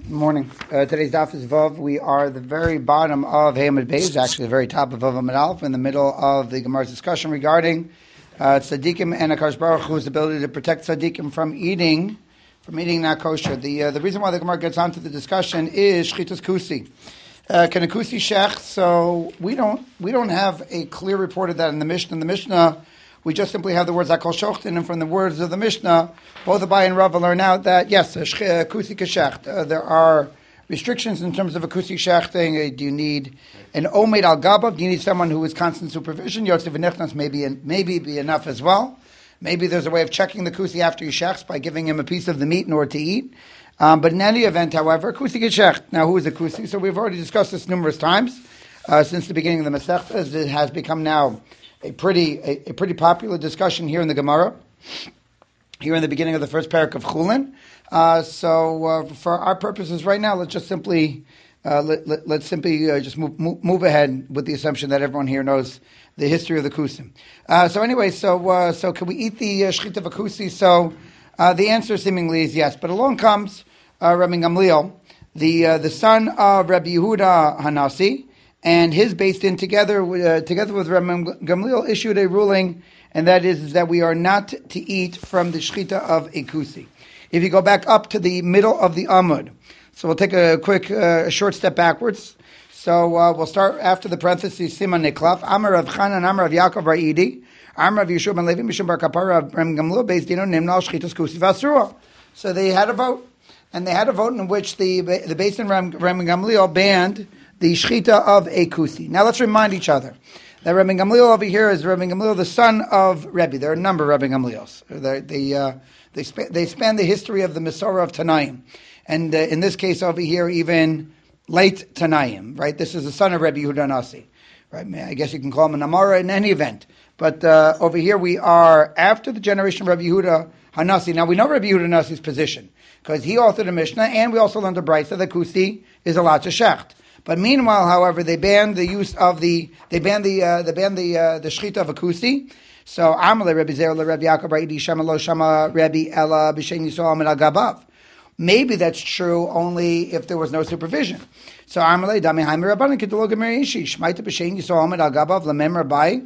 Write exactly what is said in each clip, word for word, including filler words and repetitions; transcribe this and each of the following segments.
Morning. Uh, today's daf is Vav. We are the very bottom of Hamid Beis, actually the very top of Vav Amid Aleph, in the middle of the Gemara's discussion regarding uh, tzaddikim and Akash Baruch Hu's ability to protect tzaddikim from eating, from eating not kosher. The uh, the reason why the Gemara gets onto the discussion is shchitas kusi. Uh, can a kusi shech? So we don't we don't have a clear report of that in the Mishnah. In the Mishnah, we just simply have the words Akol Shochtin, and from the words of the Mishnah, both Abai and Rava learn out that, yes, a kusi keshecht. Uh, there are restrictions in terms of a kusi shechting. Uh, do you need an omed al gabav? Do you need someone who is constant supervision? Yotzev v'nechnas maybe maybe be enough as well. Maybe there's a way of checking the kusi after he shechts by giving him a piece of the meat in order to eat. Um, but in any event, however, kusi keshecht. Now, who is a kusi? So we've already discussed this numerous times uh, since the beginning of the Masechta. It has become now a pretty a, a pretty popular discussion here in the Gemara, here in the beginning of the first parak of Chulin. Uh, so uh, for our purposes right now, let's just simply uh, let, let, let's simply uh, just move, move move ahead with the assumption that everyone here knows the history of the kusim. Uh, so anyway, so uh, so can we eat the uh, shchita of a kusi? So uh, the answer seemingly is yes. But along comes uh, Rabbi Gamliel, the uh, the son of Rabbi Yehuda Hanasi, and his based in together uh, together with Rabbi Gamliel issued a ruling, and that is, is that we are not to eat from the shchita of a kusi. If you go back up to the middle of the Amud, so we'll take a quick, uh, a short step backwards. So uh, we'll start after the parentheses, Siman Neklaf, Amar of Chanan, Amar of Yaakov Ra'idi, Amar of Yeshua ben Levi, Mishum bar Kapara of Rabbi Gamliel, based dino nimnal shchitas kusi v'asura. So they had a vote, and they had a vote in which the the based in Rabbi Gamliel banned the shchita of a kusi. Now let's remind each other that Rabbi Gamliel over here is Rabbi Gamliel, the son of Rebbe. There are a number of Rabbi Gamliels. They they uh, they, sp- they span the history of the Masorah of Tanaim, and uh, in this case over here even late Tanaim. Right, this is the son of Rabbi Yehuda Nasi. Right, I guess you can call him an Amara in any event. But uh, over here we are after the generation of Rabbi Yehuda Hanasi. Now we know Rabbi Yehuda Nasi's position because he authored a Mishnah, and we also learned the Brisa that kusi is a lot to shecht. But meanwhile, however, they banned the use of the they banned the uh, they banned the uh, the shchita of a kusi. So Amalei Rabbi Zer Rabbi Yaakov Ra'idi Shama Lo Shama Rabbi Ella B'Shem Yisrael Min Al Gabav. Maybe that's true only if there was no supervision. So Amalei Dami Haimer Rabbanan Kedolo Gemer Ishi Shmaita B'Shem Yisrael Min Al Gabav Lamem Rabbi.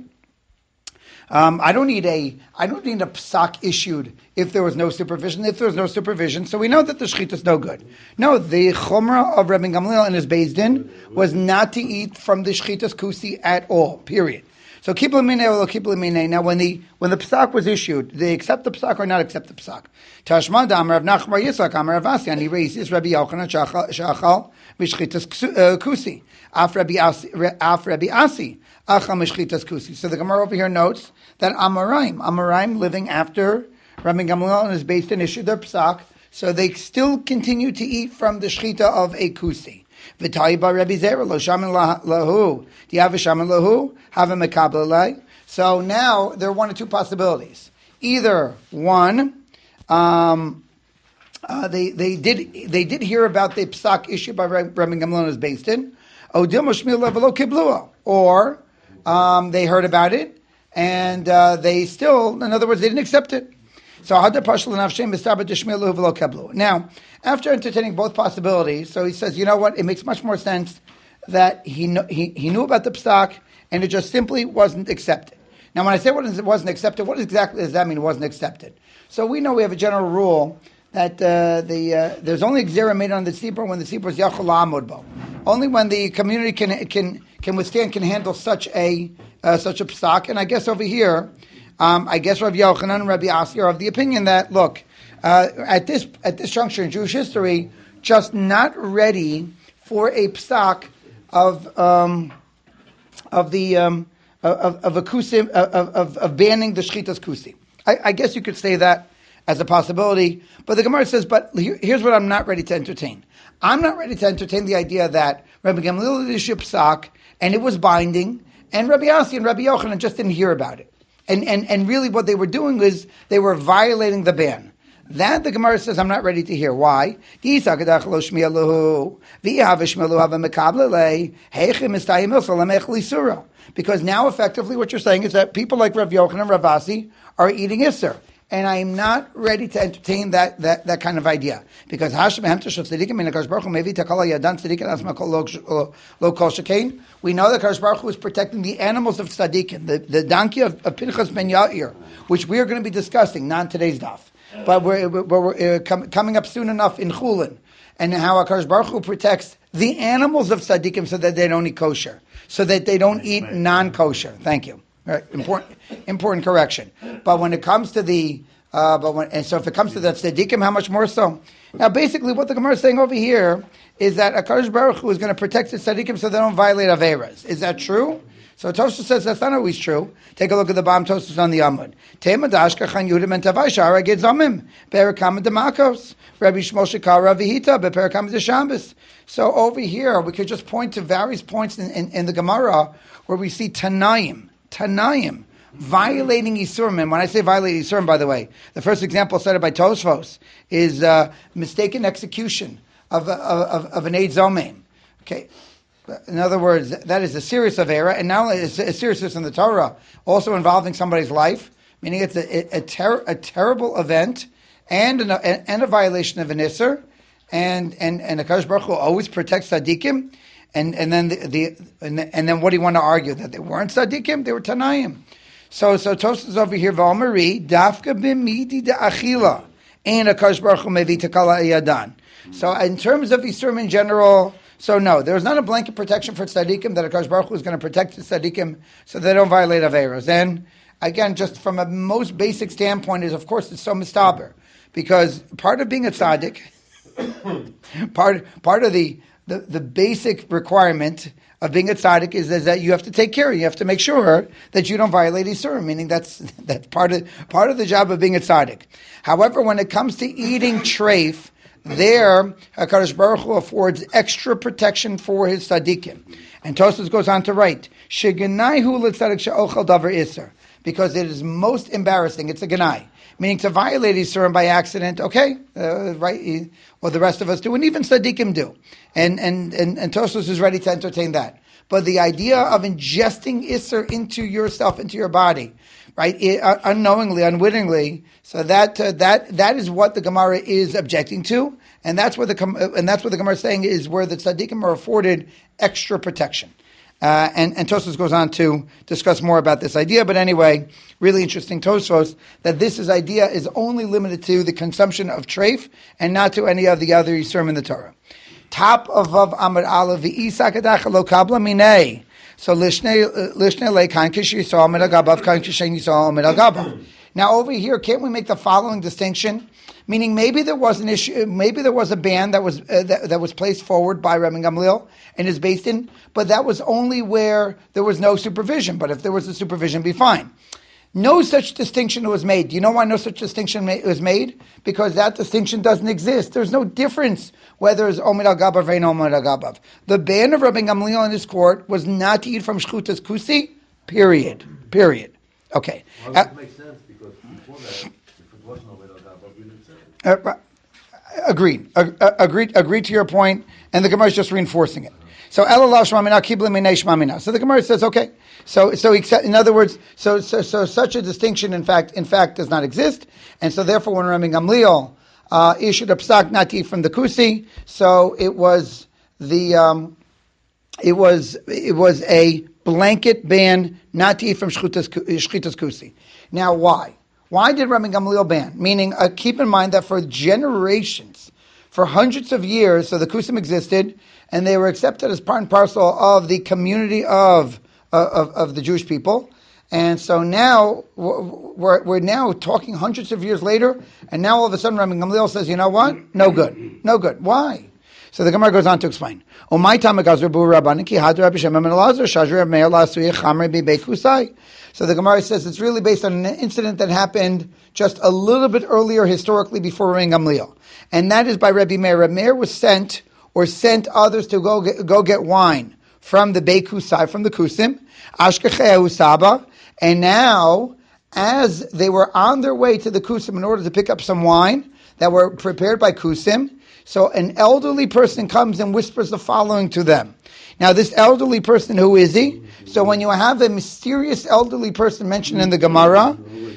Um, I don't need a I don't need a psak issued if there was no supervision. If there was no supervision, so we know that the shchita is no good. No, the chumrah of Rabbi Gamliel and his Beis Din was not to eat from the shchitas kusi at all. Period. So keep l'minei or keep l'minei. Now, when the when the psak was issued, they accept the psak or not accept the psak. Tashma Amar Rav Nachman bar Yitzchak Amar Rav Asi, and he raises Rabbi Yochanan shachal mishchitas kusi. Af Rabbi Asi, af Rabbi Asi, achal mishchitas kusi. So the Gemara over here notes that Amoraim, Amoraim living after Rabbi Gamliel and his Beis Din issued their psak, so they still continue to eat from the shchita of a kusi. V'tayi bar Rabbi Zera lo shaman lahu. Do you have a shaman lahu? Have a mekabel alai. So now there are one or two possibilities. Either one, um, uh, they they did they did hear about the psak issued by Rabbi Gamliel and his Beis Din, or um, they heard about it and uh, they still, in other words, they didn't accept it. So now, after entertaining both possibilities, so he says, you know what? It makes much more sense that he kn- he, he knew about the psak and it just simply wasn't accepted. Now, when I say it wasn't accepted, what exactly does that mean? It wasn't accepted. So we know we have a general rule that uh, the uh, there's only gzera made on the tzibur when the tzibur is yachol la'amod bo. Only when the community can can can withstand, can handle such a uh, such a psak. And I guess over here, um, I guess Rabbi Yochanan and Rabbi Asi are of the opinion that, look, uh, at this at this juncture in Jewish history, just not ready for a psak of um, of the um, of, of a kusim of, of, of banning the shchitas kusi. I, I guess you could say that as a possibility, but the Gemara says, but here, here's what I'm not ready to entertain. I'm not ready to entertain the idea that Rabbi Gamliel issued psak and it was binding, and Rabbi Asi and Rabbi Yochanan just didn't hear about it. And, and, and really what they were doing was they were violating the ban. That the Gemara says I'm not ready to hear. Why? Because now effectively what you're saying is that people like Rav Yochanan and Rav Asi are eating Isser. and I am not ready to entertain that that, that kind of idea. Because Hashem Hemtesh of Tzadikim in HaKadosh Baruch Hu Mevi Takala Yadan Tzadikim Asma Kol Lo Kol Shekain. We know that HaKadosh Baruch Hu is protecting the animals of Tzadikim, the, the donkey of, of Pinchas ben Yair, which we are going to be discussing, not today's daf. But we're, we're, we're uh, com- coming up soon enough in Chulin, and how HaKadosh Baruch Hu protects the animals of Tzadikim so that they don't eat kosher, so that they don't eat non-kosher. Thank you. Right. Important, important correction. But when it comes to the, uh, but when, and so if it comes to the tzaddikim, how much more so? Now, basically, what the Gemara is saying over here is that HaKadosh Baruch Hu is going to protect the tzaddikim so they don't violate averas. Is that true? So Tosfos says that's not always true. Take a look at the bottom Tosfos on the Amud. Tema dashka chan Yehuda ben Tavai shara ged zomim berakam demakos Rabbi Shmuel Shekar Ravihita beperakam deshambis. So over here, we could just point to various points in, in, in the Gemara where we see Tanaim. Tanayim, violating Yisurim. And when I say violating Yisurim, by the way, the first example cited by Tosfos is uh, mistaken execution of, of, of an Eid Zomim. Okay. In other words, that is a serious avera, and not only is it serious in the Torah, also involving somebody's life, meaning it's a, a, ter- a terrible event and, an, and a violation of an Isser, and, and, and HaKadosh Baruch Hu always protects Tzaddikim. And and then the, the and, and then what do you want to argue, that they weren't tzaddikim, they were tanayim? So so Tosfos over here v'omari dafka b'midi de'achila and HaKadosh Baruch Hu mevi takala yadan. So in terms of Yisurim in general, so no, there's not a blanket protection for tzaddikim that HaKadosh Baruch Hu is going to protect the tzaddikim so they don't violate averos. And again, just from a most basic standpoint, is of course it's so mistaber, because part of being a tzaddik, part part of the The, the basic requirement of being a tzaddik is, is that you have to take care. You have to make sure that you don't violate Yisurim, meaning that's that's part of part of the job of being a tzaddik. However, when it comes to eating treif, there HaKadosh Baruch Hu affords extra protection for his tzaddikim. And Tosfos goes on to write, "Sheganaihu l'tzaddik she'ochel davar iser," because it is most embarrassing. It's a ganai. Meaning to violate Yisurim by accident, okay, uh, right, or the rest of us do, and even tzaddikim do. And, and, and, and Tosfos is ready to entertain that. But the idea of ingesting Isser into yourself, into your body, right, it, uh, unknowingly, unwittingly, so that, uh, that, that is what the Gemara is objecting to, and that's what the, and that's what the Gemara is saying is where the tzaddikim are afforded extra protection. Uh, and, and Tosfos goes on to discuss more about this idea, but anyway, really interesting Tosfos, that this is idea is only limited to the consumption of treif and not to any of the other Yisurim in the Torah. Top of Vav Amud Aleph v'isa kadach lo kabla minei. So lishne lishne le kan kish yisrael med agabav kan kishen yisrael med agabav. Now over here, can't we make the following distinction? Meaning, maybe there was an issue, maybe there was a ban that was uh, that, that was placed forward by Rabbi Gamliel and is based in, but that was only where there was no supervision. But if there was a supervision, be fine. No such distinction was made. Do you know why no such distinction ma- was made? Because that distinction doesn't exist. There's no difference whether it's Omid al-Gabav or Omid al-Gabav. The ban of Rabbi Gamliel in his court was not to eat from Shchutas Kusi, period. Period. Okay. Well, that uh, makes sense, because before that, if it wasn't Omid al-Gabav, we didn't say it. Uh, agreed. Uh, agreed. Agreed to your point, and the Gemara is just reinforcing it. So Elalav Shmamina Kibla Minei Shmamina. So the Gemara says, okay. So so in other words, so so so such a distinction in fact in fact does not exist, and so therefore when Rabbi Gamliel uh, issued a psak not to eat from the kusi, so it was the um, it was it was a blanket ban not to eat from shchitas kusi. Now why? Why did Rabbi Gamliel ban? Meaning, uh, keep in mind that for generations, for hundreds of years, so the kusim existed, and they were accepted as part and parcel of the community of uh, of, of the Jewish people. And so now we're we're now talking hundreds of years later, and now all of a sudden Rabbi Gamliel says, you know what? No good, no good. Why? So the Gemara goes on to explain. So the Gemara says it's really based on an incident that happened just a little bit earlier historically before Rabbi Gamliel, and that is by Rabbi Meir. Rabbi Meir was sent or sent others to go get, go get wine from the Beikusai, from the Kusim, Ashkechei Saba, and now as they were on their way to the Kusim in order to pick up some wine that were prepared by Kusim, so an elderly person comes and whispers the following to them. Now this elderly person, who is he? So when you have a mysterious elderly person mentioned in the Gemara,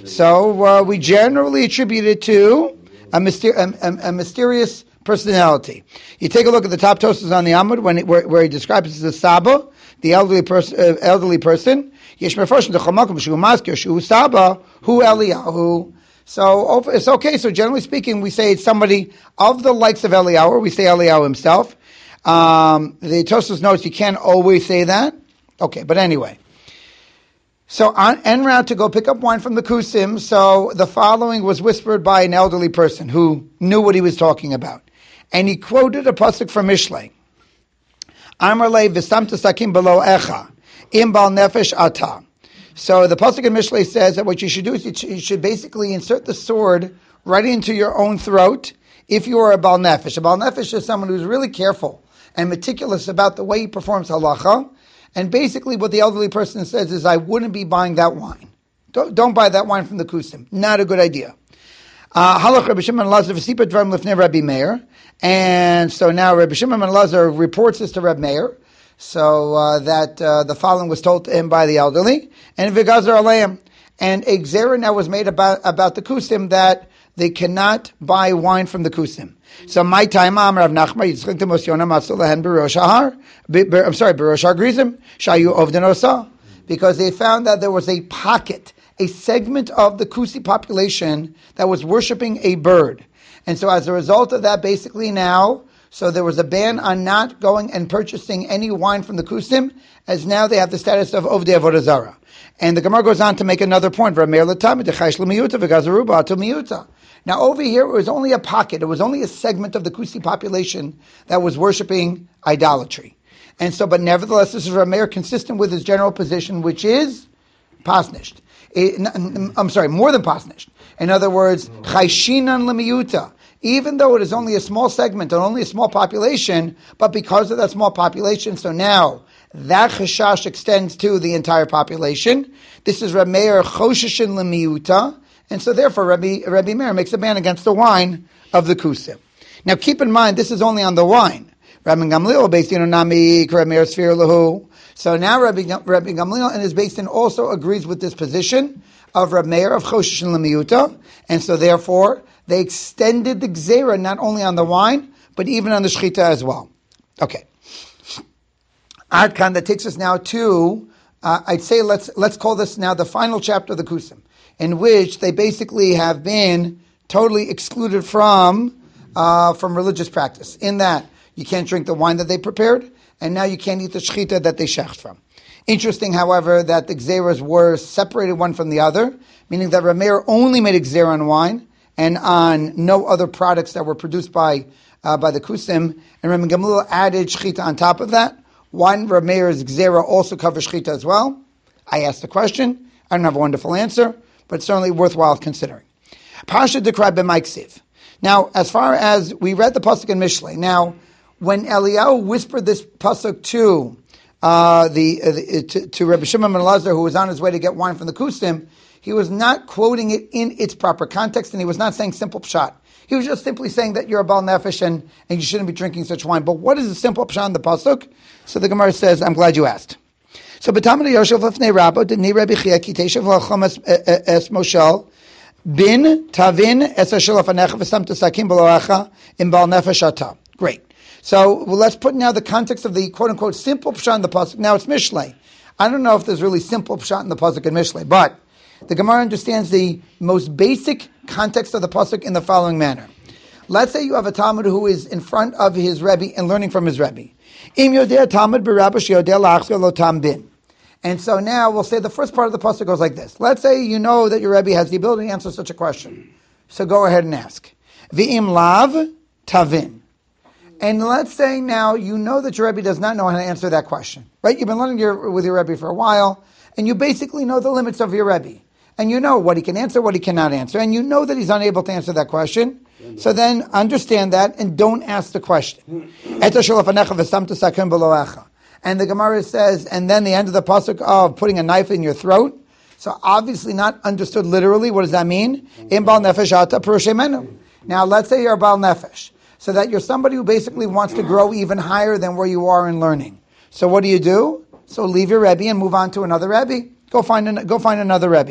So uh, we generally attribute it to a, myster- a, a, a mysterious personality. You take a look at the top Tosfos on the Amud when it, where, where he describes it as a Saba, the elderly, pers- uh, elderly person. Yesh mefarshim dechomakom shu maskir shu Saba hu Eliyahu. So it's okay. So generally speaking, we say it's somebody of the likes of Eliyahu. We say Eliyahu himself. Um, the Tosfos notes you can't always say that. Okay, but anyway. So on en route to go pick up wine from the Kusim, so the following was whispered by an elderly person who knew what he was talking about. And he quoted a pasuk from Mishlei. Amar le v'samta sakim below echa, im bal nefesh ata. So the pasuk in Mishlei says that what you should do is you should basically insert the sword right into your own throat if you are a bal nefesh. A bal nefesh is someone who's really careful and meticulous about the way he performs halacha. And basically what the elderly person says is, I wouldn't be buying that wine. Don't, don't buy that wine from the Kusim. Not a good idea. Halach Rabbi Shimon Elazar v'sipa dvarim lifnei Rabbi Meir. And so now Rabbi Shimon Elazar reports this to Rabbi Meir. So uh, that uh, the following was told to him by the elderly. And v'gazar aleim. And a gzera now was made about, about the Kusim that they cannot buy wine from the Kusim. So my time, Am Rav Nachman Yitzchak to Moshe Yonah Matzulahen Berosh Har. I'm sorry, Berosh Har Grizim Shayu Ovden Osa, because they found that there was a pocket, a segment of the Kusi population that was worshiping a bird, and so as a result of that, basically now, so there was a ban on not going and purchasing any wine from the Kusim, as now they have the status of Ovdei Avodah Zarah. And the Gemara goes on to make another point. Now over here, it was only a pocket. It was only a segment of the Kusi population that was worshiping idolatry. And so, but nevertheless, this is Rav Meir consistent with his general position, which is pasnished. I'm sorry, more than pasnished. In other words, chayshinan lemiyuta. Even though it is only a small segment and only a small population, but because of that small population, so now that chashash extends to the entire population. This is Rav Meir choshishin lemiyuta. And so therefore, Rabbi, Rabbi Meir makes a ban against the wine of the Kusim. Now keep in mind, this is only on the wine. Rabbi Gamliel, based in Onami, Rabbi Meir Sfir Lahu. So now Rabbi, Rabbi Gamliel and his based in also agrees with this position of Rabbi Meir of Choshish and Lemiyuta. And so therefore, they extended the Gzera not only on the wine, but even on the Shechita as well. Okay. Adkan, that takes us now to, uh, I'd say let's let's call this now the final chapter of the Kusim, in which they basically have been totally excluded from uh, from religious practice. In that, you can't drink the wine that they prepared, and now you can't eat the shechita that they shecht from. Interesting, however, that the gzeras were separated one from the other, meaning that Rav Meir only made a gzera on wine, and on no other products that were produced by uh, by the Kusim, and Rabbi Gamliel added shechita on top of that. One, Rav Meir's gzera also covers shechita as well. I asked the question. I don't have a wonderful answer, but certainly worthwhile considering. Parsha Dekra b'Maiksiv. Now, as far as we read the pasuk in Mishlei, now when Eliyahu whispered this pasuk to uh, the, uh, the to, to Rabbi Shimon ben Elazar, who was on his way to get wine from the Kusim, he was not quoting it in its proper context, and he was not saying simple pshat. He was just simply saying that you're a bal nefesh and, and you shouldn't be drinking such wine. But what is the simple pshat in the pasuk? So the Gemara says, I'm glad you asked. So b'tamid Yoshev lefnei Rabbo didn't Rabbi Chia ki teshav lachom es Moshel bin tavin es ashel afanecha v'sam tesakim beloacha im bal nefesh ata. Great. So well, let's put now the context of the quote unquote simple pshat in the pasuk. Now it's Mishlei. I don't know if there's really simple pshat in the pasuk in Mishlei, but the Gemara understands the most basic context of the pasuk in the following manner. Let's say you have a Talmud who is in front of his Rebbe and learning from his Rebbe. Im yodeh Talmud b'Rabba sheyodeh la'achzor lo tam bin. And so now we'll say the first part of the pasuk goes like this. Let's say you know that your Rebbe has the ability to answer such a question. So go ahead and ask. V'im lav tavin. And let's say now you know that your Rebbe does not know how to answer that question. Right? You've been learning your, with your Rebbe for a while, and you basically know the limits of your Rebbe. And you know what he can answer, what he cannot answer. And you know that he's unable to answer that question. So then understand that and don't ask the question. And the Gemara says, and then the end of the pasuk of putting a knife in your throat. So obviously not understood literally. What does that mean? Now let's say you're a Baal Nefesh. So that you're somebody who basically wants to grow even higher than where you are in learning. So what do you do? So leave your Rebbe and move on to another Rebbe. Go find an, go find another Rebbe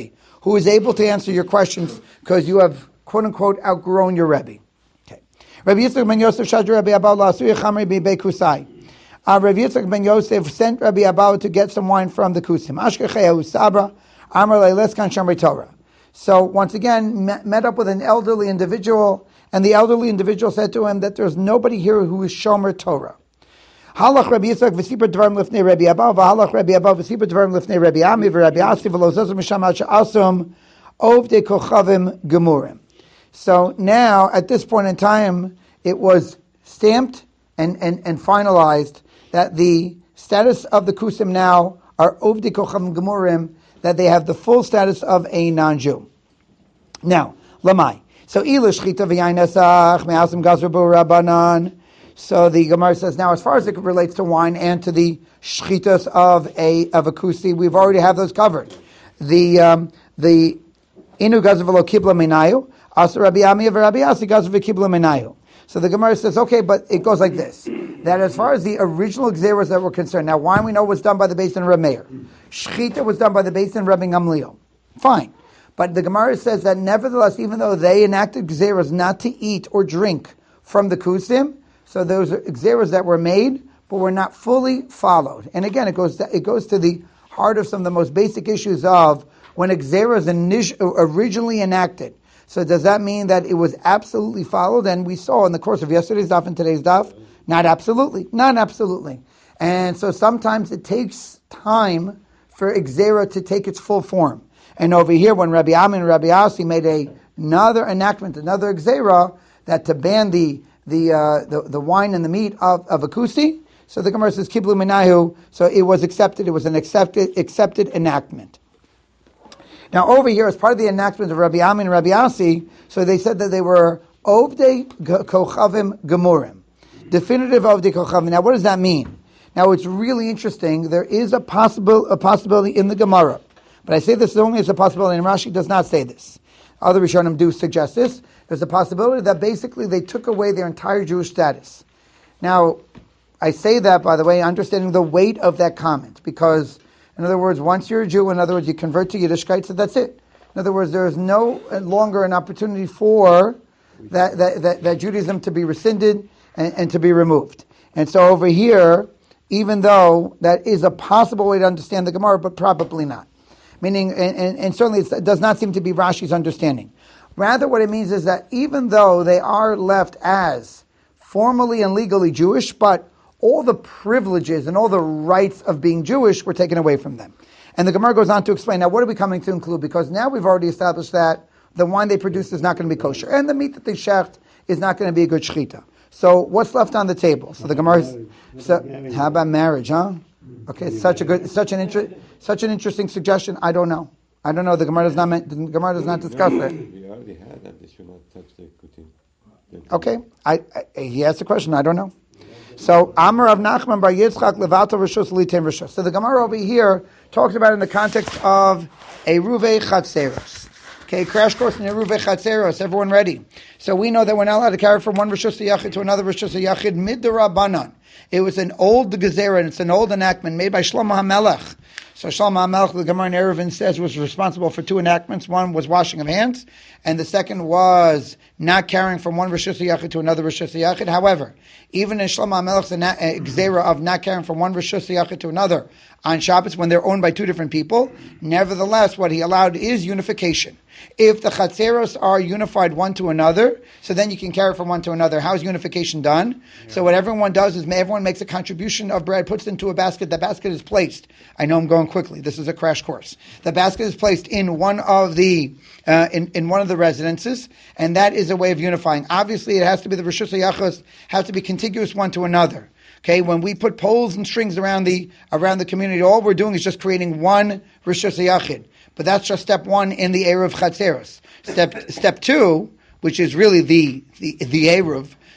who is able to answer your questions because you have, quote unquote, outgrown your Rebbe. Okay. Rabbi Yitzchak ben Yosef Shadra Rabbi Abba La'asuya Chamri B'Bei Kusai. Uh, Rabbi Yitzchak ben Yosef sent Rabbi Abba to get some wine from the Kusim. Ashkechehu Sabra Amar Le'Leskan Shamrei Torah. So once again, met, met up with an elderly individual, and the elderly individual said to him that there's nobody here who is Shomer Torah. Halach Rabbi Yitzchak v'sipar dvarim lifnei Rabbi Abba, v'halach Rabbi Abba v'sipar dvarim lifnei Rabbi Ami v'Rabbi Asi v'lo zazim misham ad she'asum ovdei kochavim gemurim. So now, at this point in time, it was stamped and, and, and finalized that the status of the Kusim now are ovdei kochavim gemurim, that they have the full status of a non-Jew. Now, lamai. So ila shchita v'yayin esach me'asim gazrabu rabbanan. So the Gemara says, now as far as it relates to wine and to the shchitas of a of a kusi, we've already have those covered. The um, the inu gazav lo kibla menayu, asa Rabbi Ami of Rabbi Asi gazav kibla menayu. So the Gemara says, okay, but it goes like this: that as far as the original gzeros that were concerned, now wine we know was done by the Beis Din Reb Meir, shchita was done by the Beis Din Rabbi Gamliel. Fine, but the Gemara says that nevertheless, even though they enacted gzeros not to eat or drink from the kusim, so those are gzeros that were made, but were not fully followed. And again, it goes to, it goes to the heart of some of the most basic issues of when a gzera is init- originally enacted. So does that mean that it was absolutely followed? And we saw in the course of yesterday's daf and today's daf, not absolutely, not absolutely. And so sometimes it takes time for a gzera to take its full form. And over here, when Rabbi Amin and Rabbi Asi made a, another enactment, another gzera, that to ban the the uh, the, the wine and the meat of, of a kusi, so the Gemara says kiblu minahu, so it was accepted, it was an accepted accepted enactment. Now over here, as part of the enactment of Rabbi Amin and Rabbi Asi, so they said that they were ovdei kochavim gemurim, definitive ovdei kochavim. Now what does that mean? Now it's really interesting. There is a possible a possibility in the Gemara, but I say this only as a possibility, and Rashi does not say this. Other Rishonim do suggest this. There's a possibility that basically they took away their entire Jewish status. Now, I say that, by the way, understanding the weight of that comment, because, in other words, once you're a Jew, in other words, you convert to Yiddishkeit, so that's it. In other words, there is no longer an opportunity for that, that, that, that Judaism to be rescinded and, and to be removed. And so over here, even though that is a possible way to understand the Gemara, but probably not. Meaning, and, and, and certainly it does not seem to be Rashi's understanding. Rather, what it means is that even though they are left as formally and legally Jewish, but all the privileges and all the rights of being Jewish were taken away from them. And the Gemara goes on to explain, now what are we coming to include? Because now we've already established that the wine they produce is not going to be kosher, and the meat that they shecht is not going to be a good shechita. So what's left on the table? So the Gemara, so how about marriage, huh? Okay, such a good, such an inter, such an interesting suggestion. I don't know. I don't know. The Gemara does not. The Gemara does not discuss it. We already had that. They should not touch the kutim. Okay, I, I, he asked a question. I don't know. So Amar of Nachman bar Yitzchak levato rishus litem rishus. So the Gemara over here talks about it in the context of a ruvei chatzeros. Okay, crash course in a ruvei chatzeros. Everyone ready? So we know that we're not allowed to carry from one rishus yachid to another rishus yachid mid derabanan. It was an old gezerah, and it's an old enactment made by Shlomo HaMelech. So Shlomo HaMelech, the Gemara in Eruvin says, was responsible for two enactments. One was washing of hands, and the second was not carrying from one Rishus HaYachid to another Rishus HaYachid. However, even in Shlomo HaMelech's gezerah of not carrying from one Rishus HaYachid to another on Shabbos, when they're owned by two different people, nevertheless, what he allowed is unification. If the chatzeros are unified one to another, so then you can carry from one to another. How is unification done? Yeah. So what everyone does is everyone makes a contribution of bread, puts it into a basket. The basket is placed. I know I'm going quickly. This is a crash course. The basket is placed in one of the uh, in, in one of the residences, and that is a way of unifying. Obviously, it has to be the Rishus HaYachos, has to be contiguous one to another. Okay, when we put poles and strings around the around the community, all we're doing is just creating one Rishus HaYachid. But that's just step one in the Eruv Chatzeros. Step step two, which is really the the, the Eruv.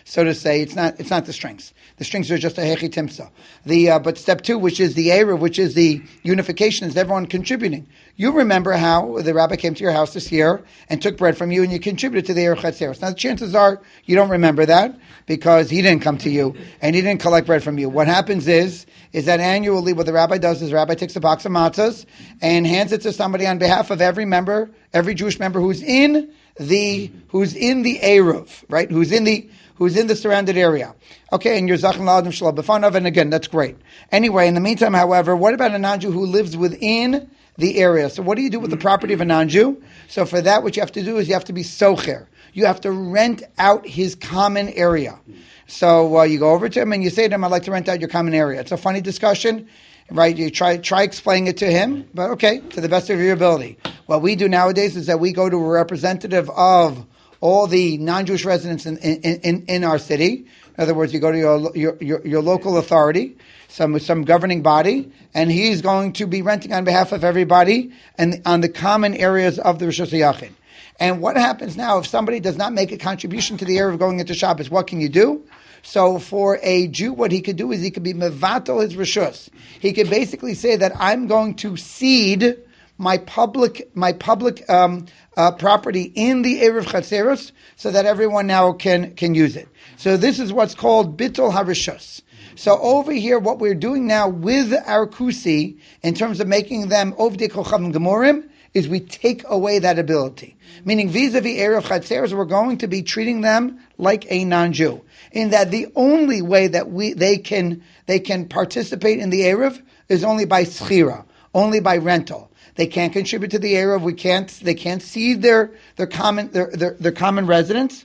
so to say. It's not it's not the strings. The strings are just a hechi timsa. The uh, but step two, which is the eruv, which is the unification, is everyone contributing. You remember how the rabbi came to your house this year and took bread from you, and you contributed to the eruv chatzeros. Now the chances are you don't remember that because he didn't come to you and he didn't collect bread from you. What happens is is that annually what the rabbi does is the rabbi takes a box of matzahs and hands it to somebody on behalf of every member, every Jewish member who's in the who's in the eruv, right? Who's in the who's in the surrounded area. Okay, and you're zachin la'adam shalom b'fanav, and again, that's great. Anyway, in the meantime, however, what about a non-Jew who lives within the area? So what do you do with the property of a non-Jew? So for that, what you have to do is you have to be socher. You have to rent out his common area. So uh, you go over to him and you say to him, I'd like to rent out your common area. It's a funny discussion, right? You try try explaining it to him, but okay, to the best of your ability. What we do nowadays is that we go to a representative of all the non-Jewish residents in, in, in, in our city. In other words, you go to your, your, your, your local authority, some some governing body, and he's going to be renting on behalf of everybody and on the common areas of the Rishus HaYachid. And what happens now if somebody does not make a contribution to the area of going into Shabbos? What can you do? So for a Jew, what he could do is he could be mevatel his rishus. He could basically say that I'm going to cede my public my public um, uh, property in the eruv chatzeros so that everyone now can can use it. So this is what's called bittul harishus. So over here, what we're doing now with our kusi in terms of making them ovdei kochavim gemurim is we take away that ability. Meaning vis-a-vis eruv chatzeros, we're going to be treating them like a non-Jew. In that the only way that we they can they can participate in the eruv is only by schira, only by rental. They can't contribute to the eruv. We can't. They can't cede their their common their their, their common residence,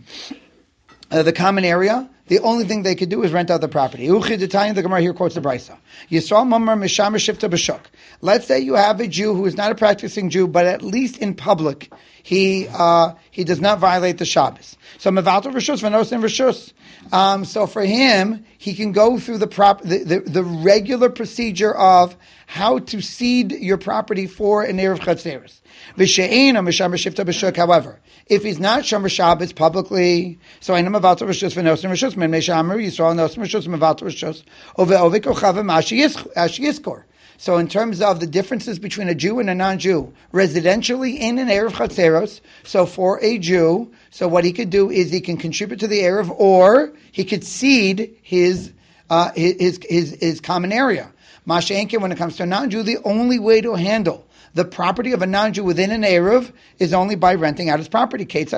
uh, the common area. The only thing they could do is rent out the property. The Gemara here quotes the Brisa. Yisrael mamar misham shifta b'shuk. Let's say you have a Jew who is not a practicing Jew, but at least in public, he uh, he does not violate the Shabbos. So mevatel rishus v'nosin rishus. Um, so for him, he can go through the prop the, the, the regular procedure of how to cede your property for an eruv chatzeros. V'she'ein misham shifta b'shuk. However, if he's not shomer Shabbos publicly, so I know mevatel rishus v'nosin rishus. Men meishamer Yisrael nosin rishus mevatel rishus ove ove kochavim ashi yiskor. So in terms of the differences between a Jew and a non-Jew, residentially in an eruv chatzeros, so for a Jew, so what he could do is he can contribute to the eruv, or he could cede his uh, his, his his common area. Mashenke, when it comes to a non-Jew, the only way to handle the property of a non-Jew within an eruv is only by renting out his property. If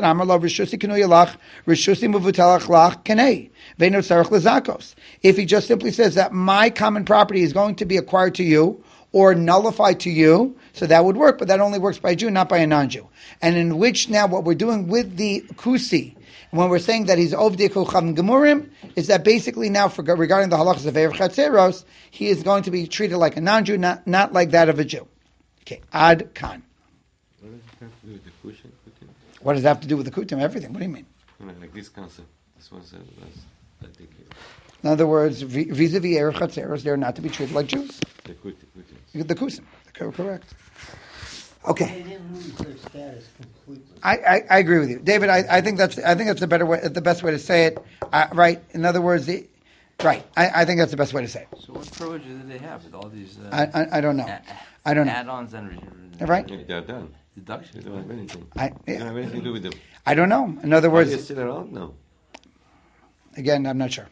he just simply says that my common property is going to be acquired to you or nullified to you, so that would work, but that only works by a Jew, not by a non-Jew. And in which now what we're doing with the kusi, when we're saying that he's ovdei kochavim gemurim, is that basically now for, regarding the halachas of eruv chatzeros, he is going to be treated like a non-Jew, not, not like that of a Jew. Okay, ad kan. What does it have to do with the kutim? What does it have to do with the kutim? Everything. What do you mean? No, like this concept. This one said that's that they can. In other words, vis- vis-a-vis eruv chatzeros, they're not to be treated like Jews. The kutim, kutim. The kusim. Correct. Okay. They didn't lose their status completely. I, I, I agree with you, David. I, I think that's I think that's the better way, the best way to say it. Uh, right. In other words, the, right. I, I think that's the best way to say it. So what privileges do they have with all these? Uh, I, I I don't know. a- I don't know. Add-ons and re- Right. Yeah, they're done. They deductions. don't have anything. I They don't have yeah. anything to do with them. I don't know. In other Are they words, still around? No. again, I'm not sure.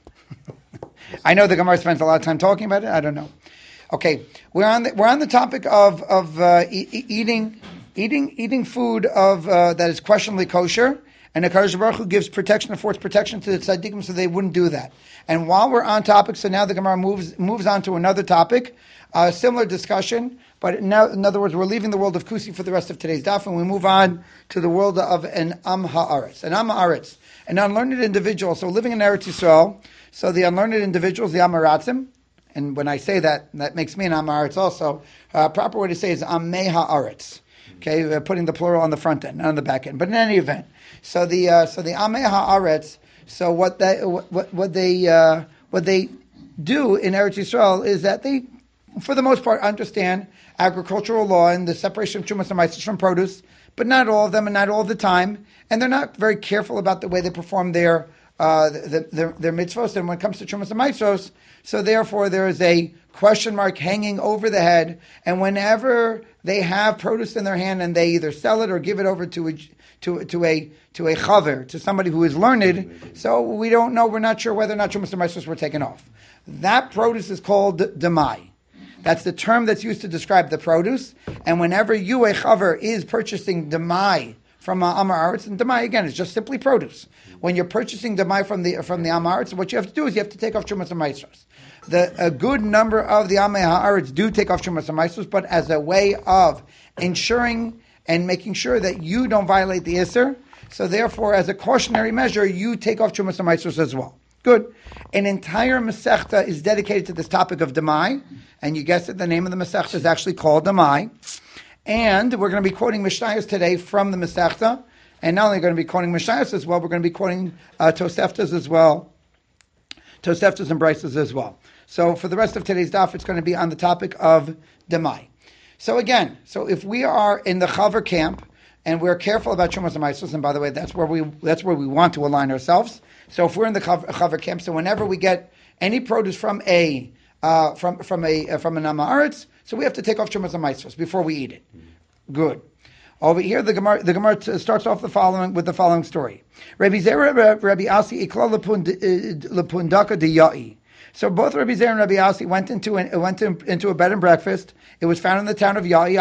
I know the Gemara spends a lot of time talking about it. I don't know. Okay, we're on the we're on the topic of of uh, e- e- eating eating eating food of uh, that is questionably kosher, and the Kadosh Baruch Hu gives protection, affords protection to the tzaddikim, so they wouldn't do that. And while we're on topic, so now the Gemara moves moves on to another topic, a similar discussion, but now, in other words, we're leaving the world of kusi for the rest of today's daf, and we move on to the world of an am haaretz, an am haaretz, an unlearned individual. So living in Eretz Yisrael, so the unlearned individuals, the amaratzim. And when I say that, that makes me an am haaretz also. Uh, proper way to say is amei haaretz. Okay, we're putting the plural on the front end, not on the back end. But in any event, so the uh, so the amei haaretz. So what they what what they uh, what they do in Eretz Yisrael is that they, for the most part, understand agricultural law and the separation of trumas and maisos from produce, but not all of them and not all the time. And they're not very careful about the way they perform their uh, the, the, their mitzvos, and when it comes to Trumas and Maitros, so therefore there is a question mark hanging over the head, and whenever they have produce in their hand and they either sell it or give it over to a, to, to a to a chaver, to somebody who is learned, so we don't know, we're not sure whether or not Trumas and Maitros were taken off. That produce is called demai. That's the term that's used to describe the produce, and whenever you, a chaver, is purchasing demai from uh, Amar Aretz, and demai again is just simply produce. When you're purchasing demai from the from the Amar Aretz, what you have to do is you have to take off Trumas and Maitros. The a good number of the Amei Haaretz do take off Trumas and Maitros, but as a way of ensuring and making sure that you don't violate the Isser, so therefore, as a cautionary measure, you take off Trumas and Maitros as well. Good. An entire Masechta is dedicated to this topic of demai, and you guessed it, the name of the Masechta is actually called demai. And we're going to be quoting Mishnayos today from the Masechta, and not only going to be quoting Mishnayos as well, we're going to be quoting uh, Toseftas as well, Toseftas and Brises as well. So for the rest of today's daf, it's going to be on the topic of demai. So again, so if we are in the Chaver camp, and we're careful about Trumas and Maitros, and by the way, that's where we that's where we want to align ourselves. So if we're in the Chaver, Chaver camp, so whenever we get any produce from a uh, from from a uh, from an Amaretz, so we have to take off Trumas and Maitros before we eat it. Good. Over here, the Gemara the Gemara starts off the following with the following story. Rabbi Zera, Rabbi Asi, Ikla lepundaka de ya'i. So both Rabbi Zera and Rabbi Asi went into an, went in, into a bed and breakfast. It was found in the town of Ya'i.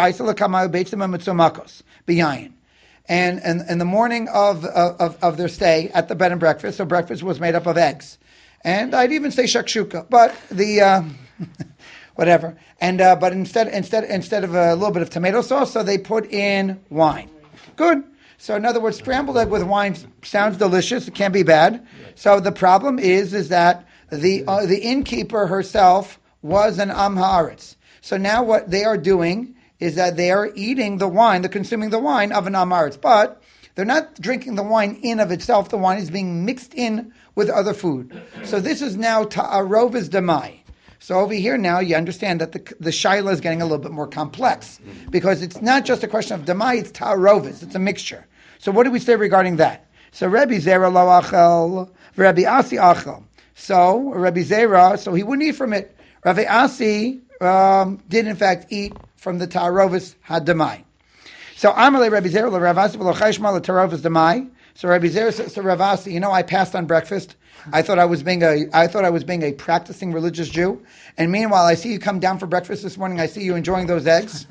B'yayin. And and in the morning of, of of their stay at the bed and breakfast, so breakfast was made up of eggs, and I'd even say shakshuka, but the uh, whatever. And uh, but instead instead instead of a little bit of tomato sauce, so they put in wine. Good. So in other words, scrambled egg with wine sounds delicious. It can't be bad. So the problem is is that the uh, the innkeeper herself was an Am Haaretz. So now what they are doing is that they are eating the wine, they're consuming the wine of an Am Haaretz, but they're not drinking the wine in of itself. The wine is being mixed in with other food. So this is now ta'arovas demai. So over here now you understand that the the shaila is getting a little bit more complex because it's not just a question of demai, it's ta'arovas, it's a mixture. So what do we say regarding that? So Rabbi Zera lo achel, Rabbi Asi achel. So Rabbi Zera, so he wouldn't eat from it. Rabbi Asi um, did in fact eat from the ta'arovas hadamai. So Amalei Rabbi Zera Rav Asi v'lo chayshma l'ta'arovas demai. So Rabbi Zera says to Rav Asi, you know, I passed on breakfast. I thought I was being a I thought I was being a practicing religious Jew, and meanwhile I see you come down for breakfast this morning. I see you enjoying those eggs,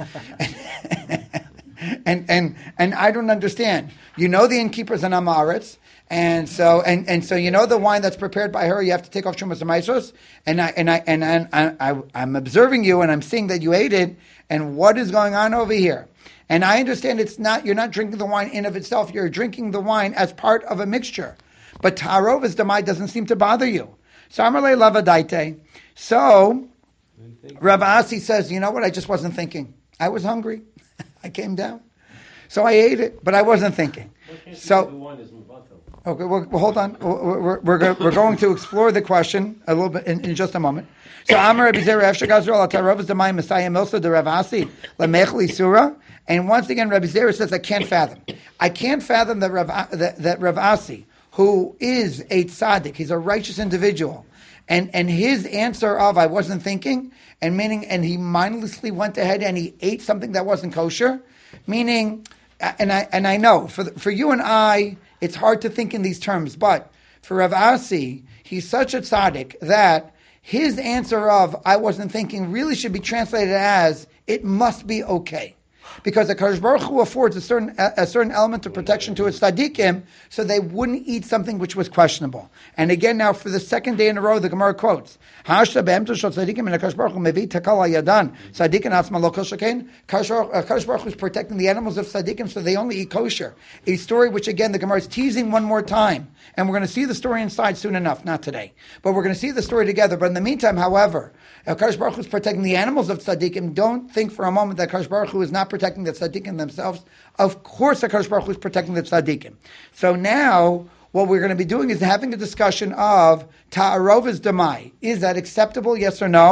and and and I don't understand. You know the innkeeper's an Am Haaretz. And so, and, and so, you know, the wine that's prepared by her, you have to take off Trumas and Maitros. And I, and I, and, and I, I, I'm observing you, and I'm seeing that you ate it. And what is going on over here? And I understand it's not, you're not drinking the wine in of itself. You're drinking the wine as part of a mixture. But ta'arovas demai doesn't seem to bother you. So Amarle lavadaite. So Rav Asi says, you know what? I just wasn't thinking. I was hungry. I came down, so I ate it, but I wasn't thinking. So. Okay, well, well, hold on. We're, we're, we're, go, we're going to explore the question a little bit in, in just a moment. So, Amar Rabbi Zera Efshar Gazral Atarovas Demai Messiah Milsa de Rav Asi Lemechli Surah. And once again, Rabbi Zera says, I can't fathom. I can't fathom that Rav, that, that Rav Asi, who is a tzaddik, he's a righteous individual, and, and his answer of I wasn't thinking, and meaning, and he mindlessly went ahead and he ate something that wasn't kosher, meaning, and I and I know for for you and I, it's hard to think in these terms, but for Rav Asi, he's such a tzaddik that his answer of I wasn't thinking really should be translated as it must be okay. Because the Kadosh Baruch Hu affords a certain a certain element of protection to its tzaddikim, so they wouldn't eat something which was questionable. And again, now for the second day in a row, the Gemara quotes: "Hashta be'emtu shel tzaddikim and Kadosh Baruch Hu mevi takal al yadan tzaddikim atzma lo kol shekain." Kadosh Baruch Hu is protecting the animals of tzaddikim, so they only eat kosher. A story which again the Gemara is teasing one more time, and we're going to see the story inside soon enough. Not today, but we're going to see the story together. But in the meantime, however, Kadosh Baruch Hu is protecting the animals of tzaddikim. Don't think for a moment that Kadosh Baruch Hu is not protecting the tzaddikim themselves. Of course, HaKadosh Baruch Hu is protecting the tzaddikim. So now, what we're going to be doing is having a discussion of ta'arovas demai. Is that acceptable, yes or no?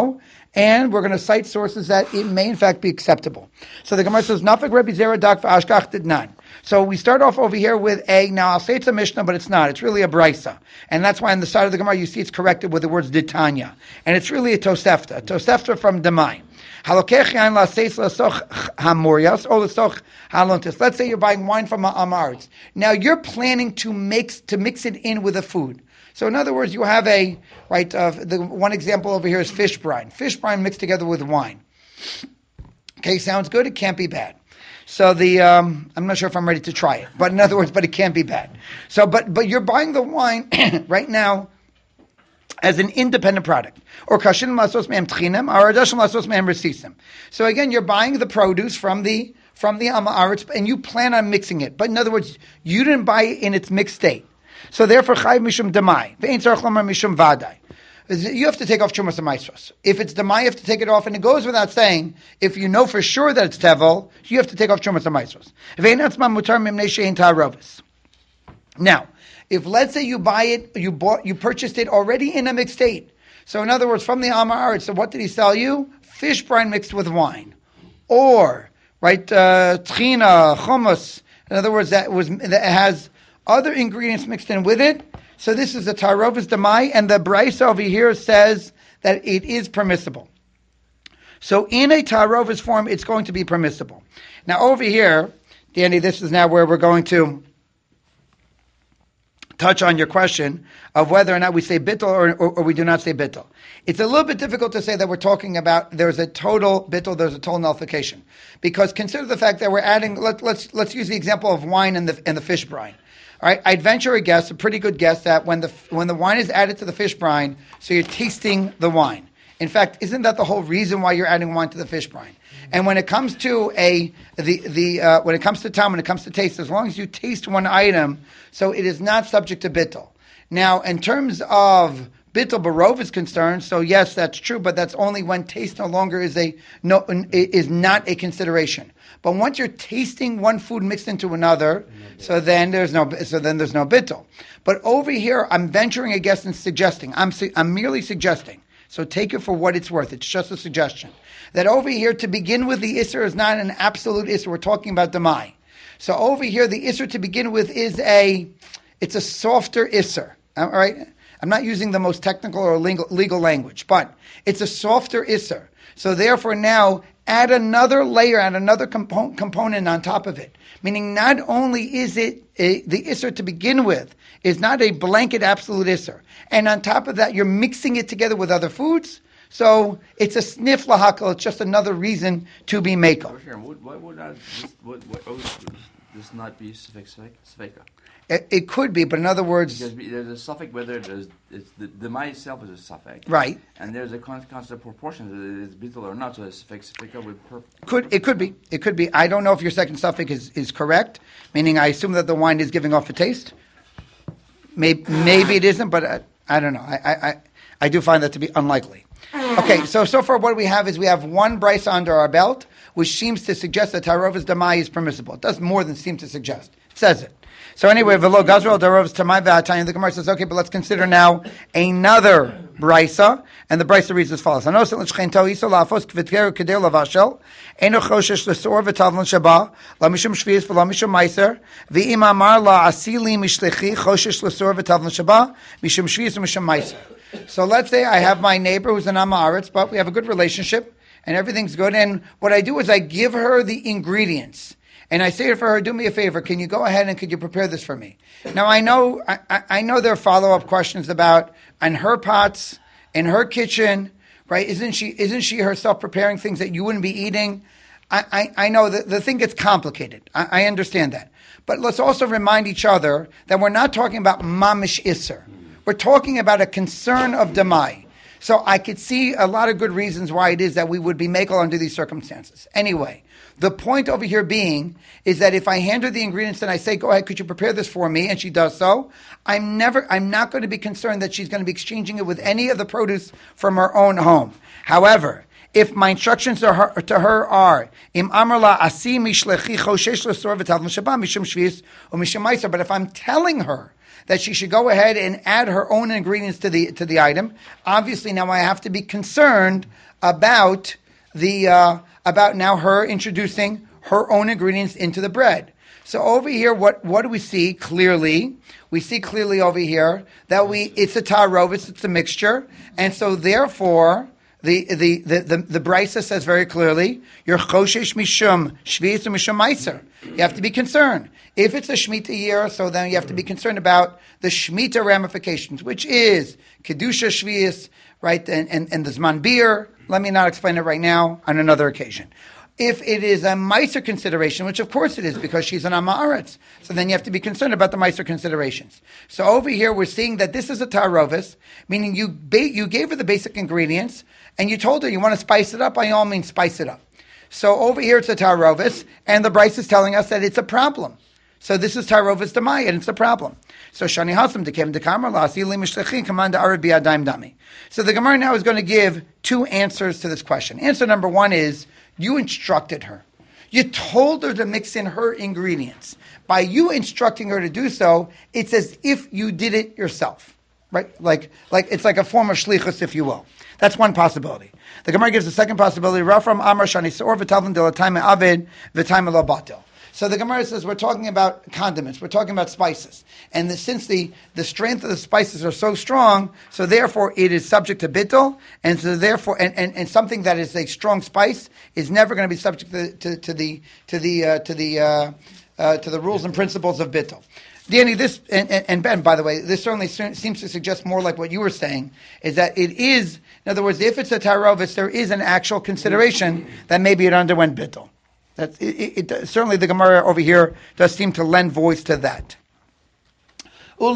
and we're going to cite sources that it may in fact be acceptable. So the Gemara says, Nafik Rebbe Zera Dak Ashkach did none. So we start off over here with a, now I'll say it's a Mishnah, but it's not. It's really a Brisa. And that's why on the side of the Gemara you see it's corrected with the words Ditanya. And it's really a Tosefta, a Tosefta from Demai. Let's say you're buying wine from Amaretz. Now you're planning to mix to mix it in with a food. So in other words, you have a, right, uh, the one example over here is fish brine. Fish brine mixed together with wine. Okay, sounds good. It can't be bad. So the, um, I'm not sure if I'm ready to try it, but in other words, but it can't be bad. So, but, but you're buying the wine right now as an independent product. Or kashin lasos me'em tchinem, or adashim lasos me'em resisim. So again, you're buying the produce from the, from the Amaretz, and you plan on mixing it. But in other words, you didn't buy it in its mixed state. So therefore, chayiv mishum demai, ve'ein tzarich lomar mishum vadai. You have to take off Trumas HaMaisros. If it's demai, you have to take it off, and it goes without saying, if you know for sure that it's tevel, you have to take off Trumas HaMaisros. Ve'ein atzma mutar mimnei she'ein ta'arovis. Now, if let's say you buy it, you bought, you purchased it already in a mixed state. So in other words, from the Amaretz, so what did he sell you? Fish brine mixed with wine. Or, right, uh, tchina, hummus. In other words, that was that has other ingredients mixed in with it. So this is the Tarovis Demai, and the Braisa over here says that it is permissible. So in a Tarovis form, it's going to be permissible. Now over here, Danny, this is now where we're going to touch on your question of whether or not we say bittul or, or, or we do not say bittul. It's a little bit difficult to say that we're talking about there's a total bittul, there's a total nullification, because consider the fact that we're adding. Let, let's let's use the example of wine and the and the fish brine. All right, I'd venture a guess, a pretty good guess, that when the when the wine is added to the fish brine, so you're tasting the wine. In fact, isn't that the whole reason why you're adding wine to the fish brine? And when it comes to a the the uh, when it comes to time, when it comes to taste, as long as you taste one item, so it is not subject to bittul. Now, in terms of bittul barov is concerned, so yes, that's true, but that's only when taste no longer is a no is not a consideration. But once you're tasting one food mixed into another, so then there's no so then there's no bittul. But over here, I'm venturing a guess and suggesting. I'm I'm merely suggesting. So take it for what it's worth. It's just a suggestion. That over here, to begin with, the Isser is not an absolute Isser. We're talking about Demai. So over here, the Isser to begin with is a, it's a softer Isser. All right? I'm not using the most technical or legal, legal language, but it's a softer Isser. So therefore now, add another layer, add another compo- component on top of it. Meaning not only is it a, the Isser to begin with, is not a blanket absolute Isser. And on top of that, you're mixing it together with other foods. So it's a sniff lahakal. It's just another reason to be makel. Why would not this, what, what, oh, this not be sveka? It, it could be, but in other words, because there's a suffix whether there's it's the the my itself is a suffix, right? And there's a con- constant proportion that it's bittul or not. So a suffix sveka would per- could it could be it could be. I don't know if your second suffix is, is correct. Meaning, I assume that the wine is giving off a taste. Maybe maybe it isn't, but I, I don't know. I, I I do find that to be unlikely. Okay, so so far what we have is we have one brisa under our belt, which seems to suggest that Tarovas Damai is permissible. It does more than seem to suggest. It says it. So anyway, Velo Gazral Tarovas Tamai V'Atayim, the Gemara says, okay, but let's consider now another brisa, and the brisa reads as follows. Anosan l'shchento iso la'afos k'vitgeru k'dei lavashel, eno choshesh l'sor v'tavlon shaba, la mishum shvius v'la mishum meiser, v'im amar la'asili mishlechi choshesh l'sor v'tavlon shaba, mishum shvius v'mishum meiser. So let's say I have my neighbor who's an Amaretz, but we have a good relationship, and everything's good, and what I do is I give her the ingredients. And I say to her, do me a favor, can you go ahead and could you prepare this for me? Now I know I, I know there are follow-up questions about on her pots, in her kitchen, right? Isn't she isn't she herself preparing things that you wouldn't be eating? I, I, I know that the thing gets complicated. I, I understand that. But let's also remind each other that we're not talking about mamish isser. We're talking about a concern of demai. So I could see a lot of good reasons why it is that we would be makel under these circumstances. Anyway, the point over here being is that if I hand her the ingredients and I say, go ahead, could you prepare this for me? And she does so, I'm never, I'm not going to be concerned that she's going to be exchanging it with any of the produce from her own home. However, if my instructions to her, to her are, Im amrla asi mishlechi choshesh l'sor v'tavlon shaba mishum shvius or mishum meiser, but if I'm telling her that she should go ahead and add her own ingredients to the to the item. Obviously, now I have to be concerned about the uh, about now her introducing her own ingredients into the bread. So over here, what, what do we see clearly? We see clearly over here that we it's a tarovis, it's a mixture, and so therefore the the the the, the Brisa says very clearly, you're choshesh mishum shvius mishum meiser. You have to be concerned. If it's a Shemitah year, so then you have to be concerned about the Shemitah ramifications, which is kedusha shvius, right, and and, and the zman beer. Let me not explain it right now. On another occasion. If it is a Meiser consideration, which of course it is because she's an Amaretz, so then you have to be concerned about the Meiser considerations. So over here we're seeing that this is a Tarovis, meaning you ba- you gave her the basic ingredients and you told her you want to spice it up, by all means spice it up. So over here it's a Tarovis, and the Bryce is telling us that it's a problem. So this is Tarovis Demai, and it's a problem. So Shani Hasam Dekem Dekamar Lasi Limishlechin Command Arab Biadaim Dami. So the Gemara now is going to give two answers to this question. Answer number one is, you instructed her. You told her to mix in her ingredients. By you instructing her to do so, it's as if you did it yourself. Right? Like, like it's like a form of shlichus, if you will. That's one possibility. The Gemara gives the second possibility, Rafram Amar Shani Sor V'Tavlin Dilatayim Avid V'Tayim Lo Batel. So the Gemara says we're talking about condiments, we're talking about spices. And the, since the, the strength of the spices are so strong, so therefore it is subject to bittul, and so therefore, and, and, and something that is a strong spice is never going to be subject to, to, to the to the uh, to the uh, uh, to the rules and principles of bittul. Danny, this and, and, and Ben, by the way, this certainly seems to suggest more like what you were saying, is that it is, in other words, if it's a tarovis, there is an actual consideration that maybe it underwent bittul. That's, it, it, certainly the Gemara over here does seem to lend voice to that. Now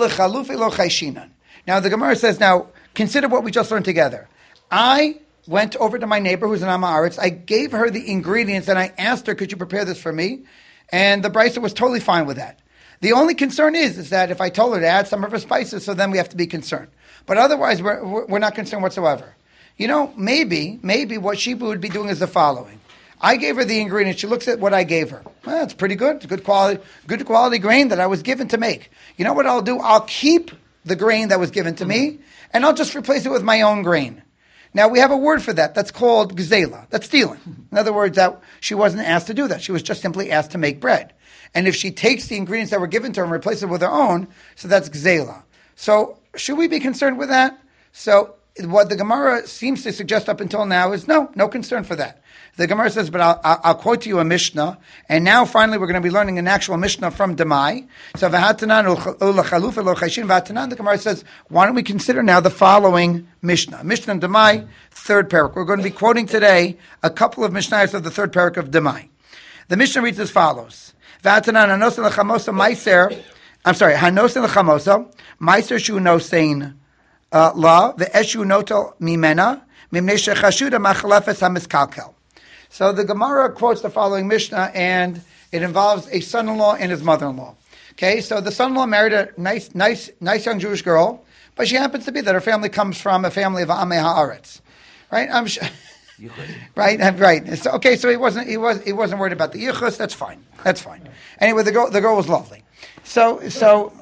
the Gemara says, now consider what we just learned together. I went over to my neighbor who's an Amaretz. I gave her the ingredients and I asked her, could you prepare this for me? And the Brisa was totally fine with that. The only concern is, is that if I told her to add some of her spices, so then we have to be concerned. But otherwise, we're, we're not concerned whatsoever. You know, maybe, maybe what she would be doing is the following. I gave her the ingredients. She looks at what I gave her. Well, it's pretty good. It's good quality, good quality grain that I was given to make. You know what I'll do? I'll keep the grain that was given to me, and I'll just replace it with my own grain. Now, we have a word for that. That's called gzela. That's stealing. In other words, that she wasn't asked to do that. She was just simply asked to make bread. And if she takes the ingredients that were given to her and replaces it with her own, so that's gzela. So, should we be concerned with that? So, what the Gemara seems to suggest up until now is no, no concern for that. The Gemara says, but I'll, I'll quote to you a Mishnah, and now finally we're going to be learning an actual Mishnah from Demai. So v'hatanan ulachaluf elochayshin v'hatanan. The Gemara says, why don't we consider now the following Mishnah? Mishnah Demai, third parak. We're going to be quoting today a couple of Mishnahs of the third parak of Demai. The Mishnah reads as follows: V'hatanan hanosen lechamosa meiser. I'm sorry, hanosen lechamosa meiser shu nosein la ve'eshu notel mimena mimnei shechashuda machalefes hamiskalkel. So the Gemara quotes the following Mishnah, and it involves a son-in-law and his mother-in-law. Okay, so the son-in-law married a nice, nice, nice young Jewish girl, but she happens to be that her family comes from a family of Amei Haaretz, right? I'm sure, right, right. So, okay, so he wasn't, he was, he wasn't worried about the yichus. That's fine. That's fine. Anyway, the girl, the girl was lovely. So, so,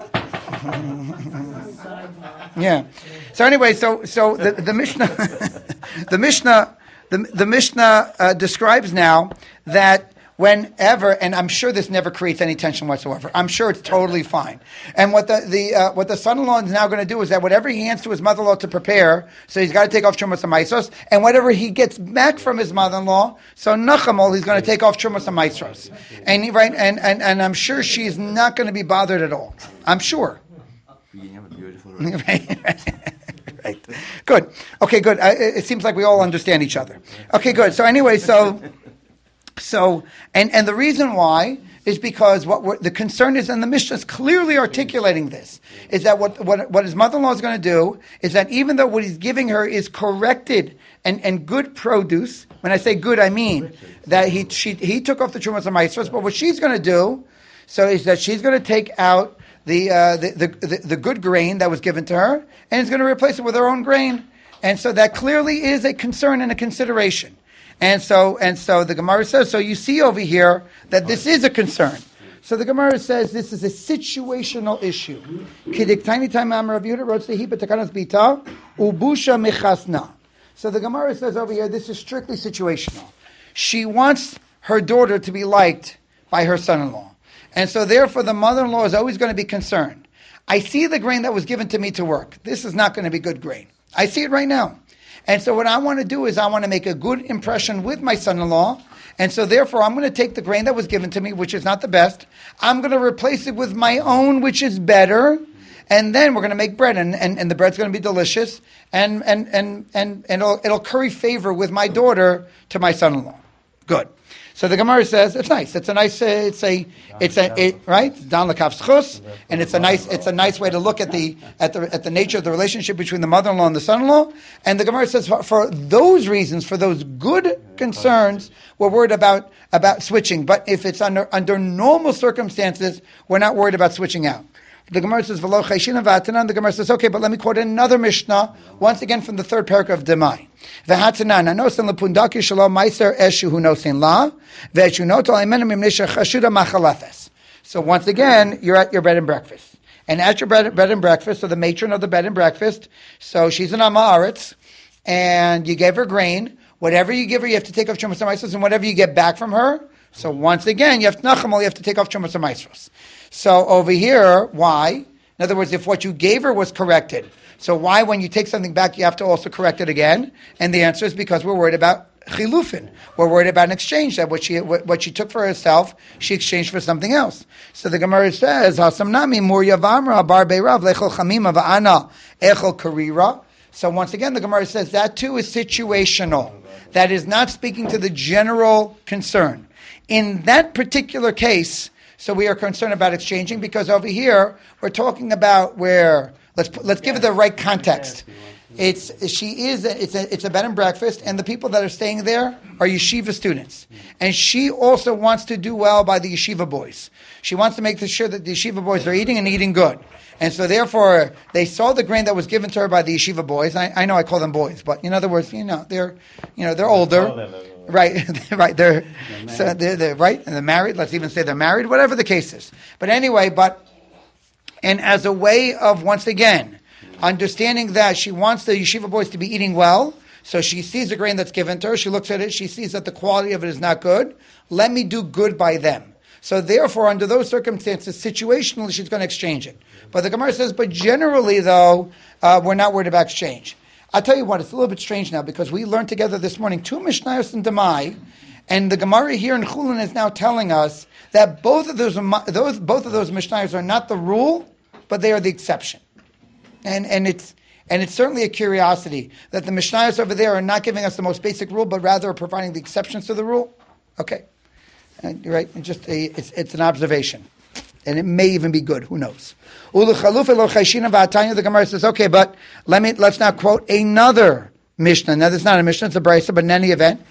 yeah. So anyway, so, so the the Mishnah, the Mishnah. The, the Mishnah uh, describes now that whenever, and I'm sure this never creates any tension whatsoever. I'm sure it's totally fine. And what the, the uh, what the son-in-law is now going to do is that whatever he hands to his mother-in-law to prepare, so he's got to take off Trumas HaMaisros, and whatever he gets back from his mother-in-law, so Nachamol, he's going to take off Trumas HaMaisros. And, he, right, and, and, and I'm sure she's not going to be bothered at all. I'm sure. You have a beautiful Right. Good. Okay, good. Uh, it seems like we all understand each other. Okay, good. So anyway, so, so, and, and the reason why is because what we're, the concern is, and the Mishnah is clearly articulating this, is that what, what, what his mother-in-law is going to do is that even though what he's giving her is corrected and, and good produce, when I say good, I mean that he, she, he took off the Trumas HaMaisros, but what she's going to do, so is that she's going to take out The, uh, the, the the the good grain that was given to her, and is going to replace it with her own grain, and so that clearly is a concern and a consideration, and so and so the Gemara says. So you see over here that this is a concern. So the Gemara says this is a situational issue. Kidiktani time Amar Rav Yehuda wrote the hiba takanas bita ubusha mechasna. So the Gemara says over here, this is strictly situational. She wants her daughter to be liked by her son-in-law. And so therefore the mother-in-law is always going to be concerned. I see the grain that was given to me to work. This is not going to be good grain. I see it right now. And so what I want to do is I want to make a good impression with my son-in-law. And so therefore I'm going to take the grain that was given to me, which is not the best. I'm going to replace it with my own, which is better. And then we're going to make bread, and, and, and the bread's going to be delicious. And and and and, and it'll, it'll curry favor with my daughter to my son-in-law. Good. So the Gemara says it's nice. It's a nice. Uh, it's a. It's a. It, right. Dan lekavschus, and it's a nice. It's a nice way to look at the at the at the nature of the relationship between the mother-in-law and the son-in-law. And the Gemara says for, for those reasons, for those good concerns, we're worried about about switching. But if it's under under normal circumstances, we're not worried about switching out. The Gemara says v'lo chayshina v'hatanan. The Gemara says, okay, but let me quote another Mishnah once again from the third paragraph of Demai. V'hatanan anosen lepundaki shalom meiser eshu hu nosen la ve'eshunoto aimenim imnisha chashuda machalefes. So once again, you're at your bed and breakfast, and at your bed, bed and breakfast, so the matron of the bed and breakfast, so she's an amaretz, and you gave her grain. Whatever you give her, you have to take off Trumas HaMaisros, and whatever you get back from her. So once again, you have Nachamol, you have to take off Trumas HaMaisros. So over here, why? In other words, if what you gave her was corrected, so why when you take something back, you have to also correct it again? And the answer is because we're worried about chilufin. We're worried about an exchange, that what she what she took for herself, she exchanged for something else. So the Gemara says, Hasam nami murya vamra bar beirav lechol chamima va'ana echol karira. So once again, the Gemara says that too is situational. That is not speaking to the general concern. In that particular case, so we are concerned about exchanging, because over here we're talking about where let's let's give it the right context. It's she is it's a it's a bed and breakfast, and the people that are staying there are yeshiva students, and she also wants to do well by the yeshiva boys. She wants to make sure that the yeshiva boys are eating and eating good, and so therefore they saw the grain that was given to her by the yeshiva boys. I, I know I call them boys, but in other words, you know they're you know they're older. Right, right. They're, they're so they're, they're right, and they're married. Let's even say they're married, whatever the case is. But anyway, but and as a way of once again understanding that she wants the yeshiva boys to be eating well, so she sees the grain that's given to her. She looks at it. She sees that the quality of it is not good. Let me do good by them. So therefore, under those circumstances, situationally, she's going to exchange it. But the Gemara says, but generally, though, uh, we're not worried about exchange. I'll tell you what, it's a little bit strange now, because we learned together this morning two Mishnayos in Demai, and the Gemara here in Chulin is now telling us that both of those, those both of those Mishnayos are not the rule, but they are the exception. And and it's and it's certainly a curiosity that the Mishnayos over there are not giving us the most basic rule, but rather are providing the exceptions to the rule. Okay, and you're right. It's just a, it's it's an observation, and it may even be good. Who knows? The Gemara says, okay, but let me let's now quote another Mishnah. Now, this is not a Mishnah; it's a brisa, but in any event,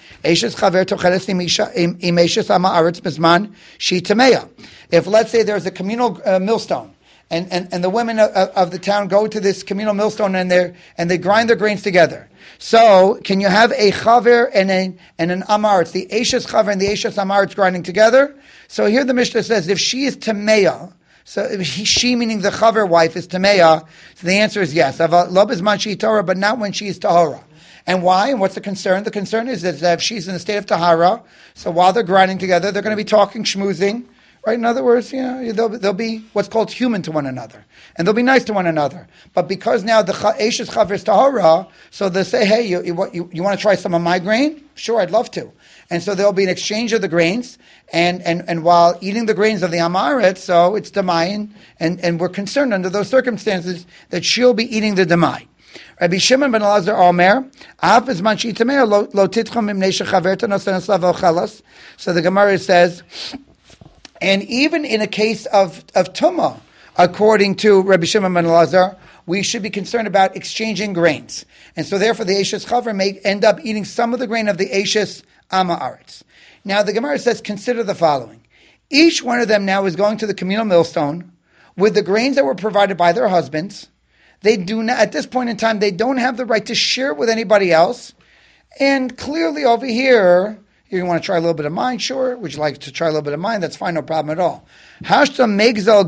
if let's say there's a communal uh, millstone, and, and, and the women of, of the town go to this communal millstone and they and they grind their grains together. So, can you have a chaver and a and an amar? It's the Eishes chaver and the Eishes amar grinding together. So here the Mishnah says, if she is tameya, so if he, she meaning the chaver wife is tameya, so the answer is yes. But not when she is tahara. And why? And what's the concern? The concern is that if she's in a state of tahara, so while they're grinding together, they're going to be talking, schmoozing. Right? In other words, you know, they'll, they'll be what's called human to one another. And they'll be nice to one another. But because now the Eishes chaver is tahara, so they say, hey, you, you, you, you want to try some of my grain? Sure, I'd love to. And so there'll be an exchange of the grains, and, and, and while eating the grains of the Amaret, so it's Demayin, and, and we're concerned under those circumstances that she'll be eating the Demai. Rabbi Shimon ben Elazar Omer, lo titchom im nesha chaverta nosen eslav ochelas. So the Gemara says, and even in a case of, of Tumah, according to Rabbi Shimon ben Elazar, we should be concerned about exchanging grains. And so therefore the Eishes chaver may end up eating some of the grain of the Eishes Amaretz. Now the Gemara says, consider the following. Each one of them now is going to the communal millstone with the grains that were provided by their husbands. They do not, at this point in time, they don't have the right to share it with anybody else. And clearly over here, You want to try a little bit of mine? Sure. Would you like to try a little bit of mine? That's fine, no problem at all. Hashta megzal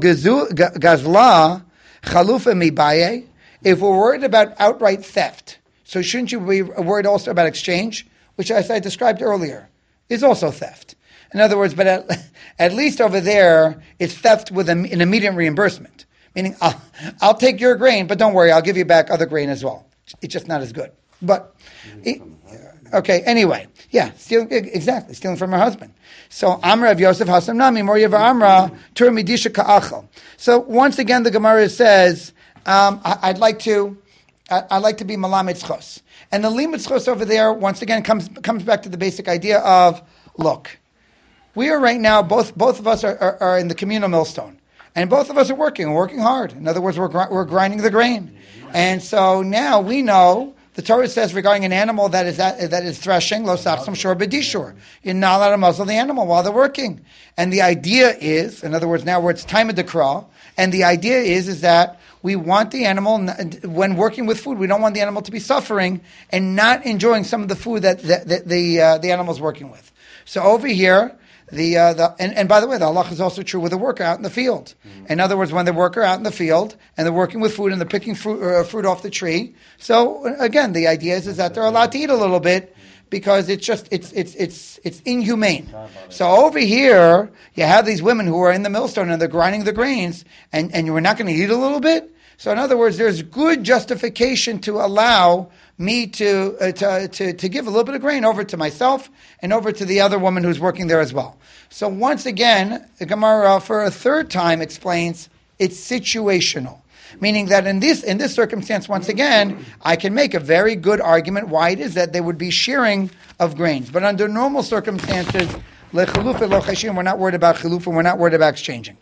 gazla chalufa mibaye. If we're worried about outright theft, so shouldn't you be worried also about exchange, which, as I described earlier, is also theft? In other words, but at, at least over there, it's theft with an immediate reimbursement. Meaning, I'll, I'll take your grain, but don't worry, I'll give you back other grain as well. It's just not as good. But, it, okay, anyway. Yeah, stealing, exactly, stealing from her husband. So, Amra of Yosef Hasam Nami, Moriya Amra, Tur Midisha Ka'achal. So, once again, the Gemara says, um, I, I'd like to, I, I'd like to be Malamed Tzchos. And the Limud Tzchos over there, once again, comes comes back to the basic idea of, look, we are right now, both both of us are, are, are in the communal millstone. And both of us are working, we're working hard. In other words, we're gr- we're grinding the grain. And so now we know, the Torah says regarding an animal that is that, that is threshing, lo sachsam shor b'dishur. You're not allowed to muzzle the animal while they're working. And the idea is, in other words, now where it's time of dekra, and the idea is, is that we want the animal, when working with food, we don't want the animal to be suffering and not enjoying some of the food that, that, that the uh, the animal's working with. So over here, The, uh, the and, and by the way, the halach is also true with the worker out in the field. Mm-hmm. In other words, when the worker out in the field and they're working with food and they're picking fruit, uh, fruit off the tree. So again, the idea is, is that they're allowed to eat a little bit because it's just it's it's it's it's inhumane. So over here, you have these women who are in the millstone and they're grinding the grains, and and you're not going to eat a little bit. So in other words, there's good justification to allow me to, uh, to to to give a little bit of grain over to myself and over to the other woman who's working there as well. So once again, the Gemara for a third time explains it's situational, meaning that in this in this circumstance, once again, I can make a very good argument why it is that there would be shearing of grains. But under normal circumstances, lechaluf lo chashim, we're not worried about chiluf and we're not worried about exchanging.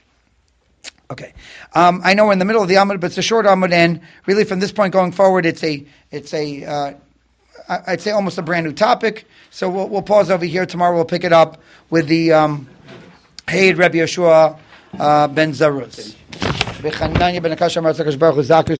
Okay, um, I know we're in the middle of the Amud, but it's a short Amud, and really from this point going forward, it's a it's a uh, I'd say almost a brand new topic. So we'll we'll pause over here. Tomorrow we'll pick it up with the um, Heid Rabbi Yeshua uh, ben Zaruz.